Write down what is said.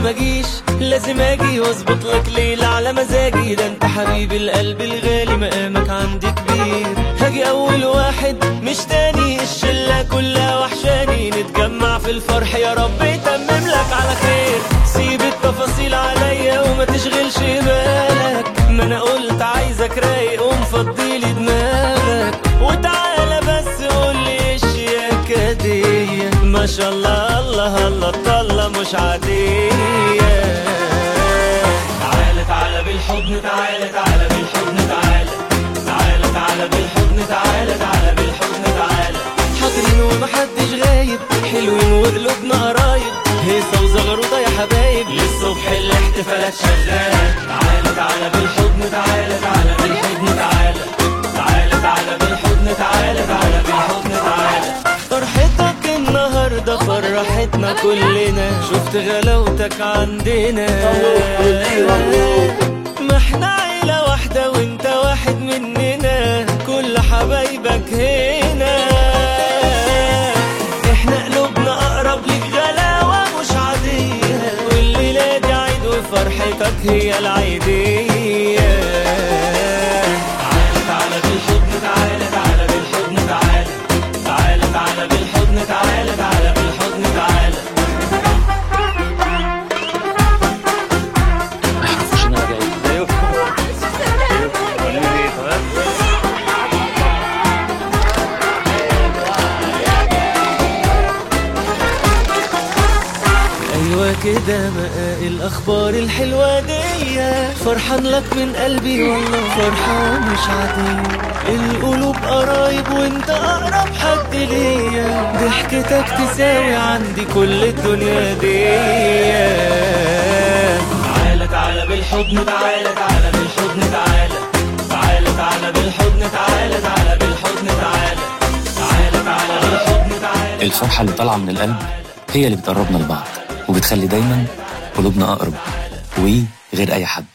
ما جيش لازم اجي واظبط لك ليلة على مزاجي. ده انت حبيب القلب الغالي مقامك عندي كبير. هاجي اول واحد مش تاني، الشلة كلها وحشاني. نتجمع في الفرح يا رب يتمم لك على خير. سيب التفاصيل عليا وما تشغلش بالك، ما انا قلت عايزك رايق ومفضيلي دماغك. وتعالى بس قولي ايش يا كدية، ما شاء الله الله الله الطلة مش عادية. تعالى تعالى بالحضن، تعالى تعالى بالحضن، تعالى تعالى تعالى بالحضن، تعالى تعالى بالحضن، تعالى. حاضرين ومحدش غايب، حلوين وقلوبنا قرايب. هيصة وزغروطة يا حبايب، للصبح الاحتفالات شغالة. تعالى تعالى بالحضن، تعالى تعالى بالحضن، تعالى تعالى تعالى بالحضن، تعالى تعالى بالحضن، تعالى. فرحتك النهاردة فرحتنا كلنا، شفت غلاوتك عندنا. ما احنا عيلة واحدة وانت واحد مننا، كل حبايبك هنا. احنا قلوبنا اقرب لك غلاوة مش عادية، والليلة دي عيد وفرحتك هي العيدية. تعالى تعالى بالحضن، تعالى تعالى بالحضن، تعالى تعالى تعالى بالحضن، تعالى تعالى بالحضن، تعالى. ما يعرفوش ان انا جاي. ايوه ايوه كده بقى الاخبار الحلوه دي، فرحان لك من قلبي والله فرحه مش عاديه. القلوب قرايب وانت اقرب حد ليا، ضحكتك تساوي عندي كل الدنيا دي. تعالى تعالى بالحضن، تعالى تعالى بالحضن، تعالى تعالى تعالى بالحضن، تعالى تعالى بالحضن، تعالى تعالى تعالى بالحضن، تعالى. الفرحة اللي طالعة من القلب هي اللي بتقربنا لبعض، وبتخلي دايما قلوبنا أقرب وغير أي حد.